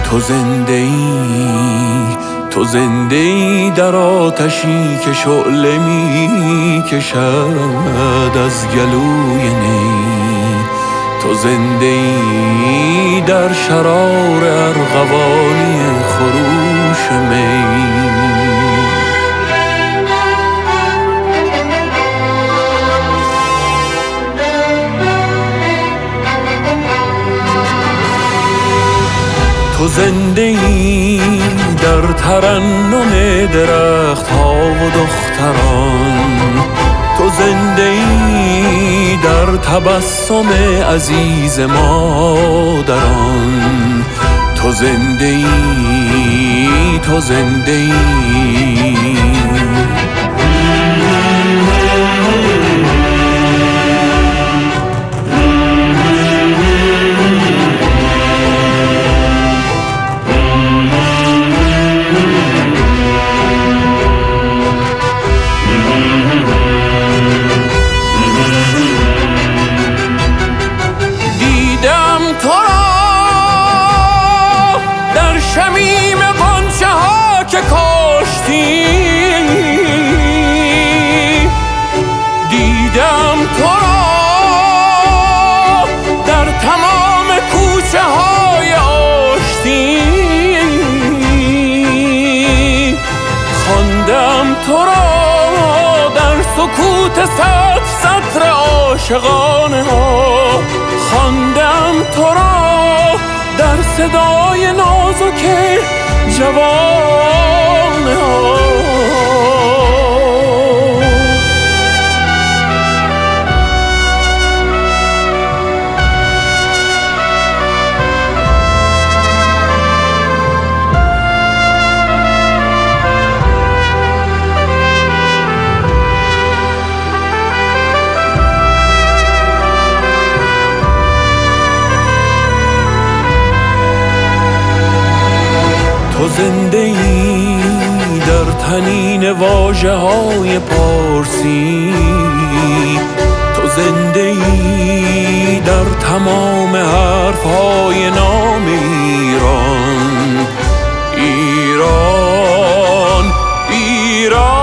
تو زنده ای، تو زنده ای در آتشی که شعله می کشد از گلوی نی. تو زنده ای در شرار ارغوانی خروش می. تو زنده ای در ترنم درخت ها و دختران. تو زنده ای در تبسم عزیز مادران. تو زنده ای، تو زنده ای. تو را در شمیم غنچه ها که کاشتی، دیدم تو را در تمام کوچه های آشتی، خواندم تو را در سکوت صد سطر عاشقانه ها، خواندم تو را در صدای نازک جوانه ها. تو زنده ای در تنین واژه های پارسی. تو زنده ای در تمام حرف های نام ایران. ایران، ایران.